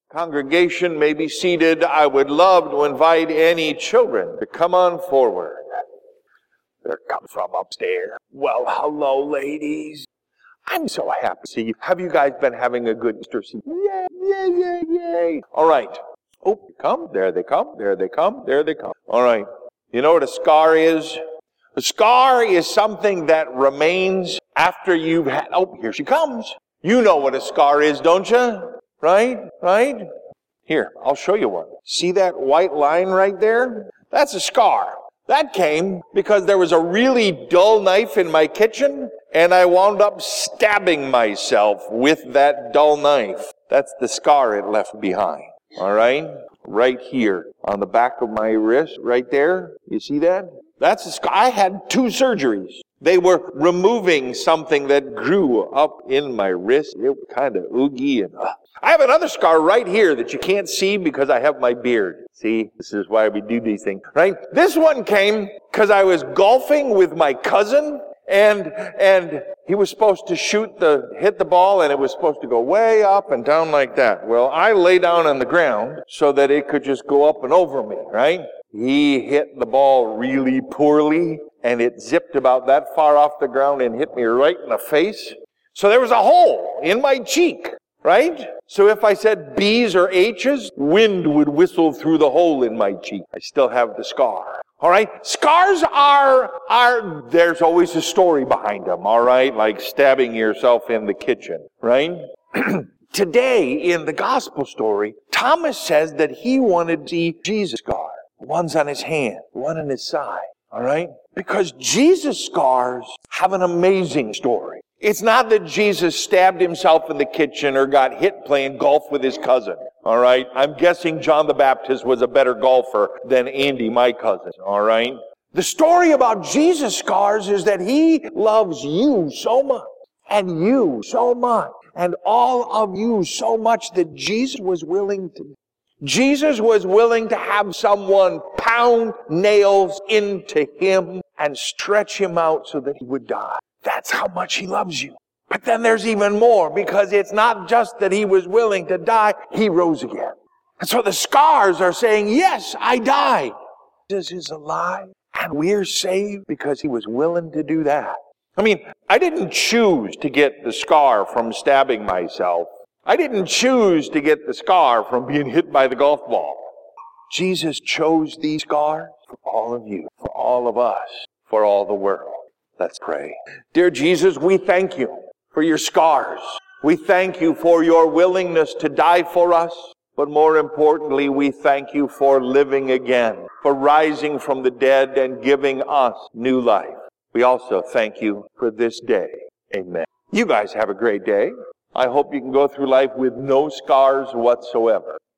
Congregation may be seated. I would love to invite any children to come on forward. They're coming from upstairs. Well, hello, ladies. I'm so happy to see you. Have you guys been having a good Easter season? Yay, yay, yay, yay. All right. Oh, come. There they come. There they come. There they come. All right. You know what a scar is? A scar is something that remains after you've had... Oh, here she comes. You know what a scar is, don't you? Right? Right? Here, I'll show you one. See that white line right there? That's a scar. That came because there was a really dull knife in my kitchen, and I wound up stabbing myself with that dull knife. That's the scar it left behind. All right? Right here on the back of my wrist, right there. You see that? That's a scar. I had 2 surgeries. They were removing something that grew up in my wrist. It was kind of oogie. And I have another scar right here that you can't see because I have my beard. See, this is why we do these things, right? This one came because I was golfing with my cousin, and he was supposed to hit the ball, and it was supposed to go way up and down like that. Well, I lay down on the ground so that it could just go up and over me, right? He hit the ball really poorly, and it zipped about that far off the ground and hit me right in the face. So there was a hole in my cheek, right? So if I said B's or H's, wind would whistle through the hole in my cheek. I still have the scar. All right? Scars there's always a story behind them, all right? Like stabbing yourself in the kitchen, right? Today, in the gospel story, Thomas says that he wanted to see Jesus' scar. One's on his hand, one on his side, all right? Because Jesus' scars have an amazing story. It's not that Jesus stabbed himself in the kitchen or got hit playing golf with his cousin, all right? I'm guessing John the Baptist was a better golfer than Andy, my cousin, all right? The story about Jesus' scars is that he loves you so much, and you so much, and all of you so much that Jesus was willing to have someone pound nails into him and stretch him out so that he would die. That's how much he loves you. But then there's even more, because it's not just that he was willing to die, he rose again. And so the scars are saying, yes, I died. Jesus is alive, and we're saved because he was willing to do that. I mean, I didn't choose to get the scar from stabbing myself. I didn't choose to get the scar from being hit by the golf ball. Jesus chose these scars for all of you, for all of us, for all the world. Let's pray. Dear Jesus, we thank you for your scars. We thank you for your willingness to die for us. But more importantly, we thank you for living again, for rising from the dead and giving us new life. We also thank you for this day. Amen. You guys have a great day. I hope you can go through life with no scars whatsoever.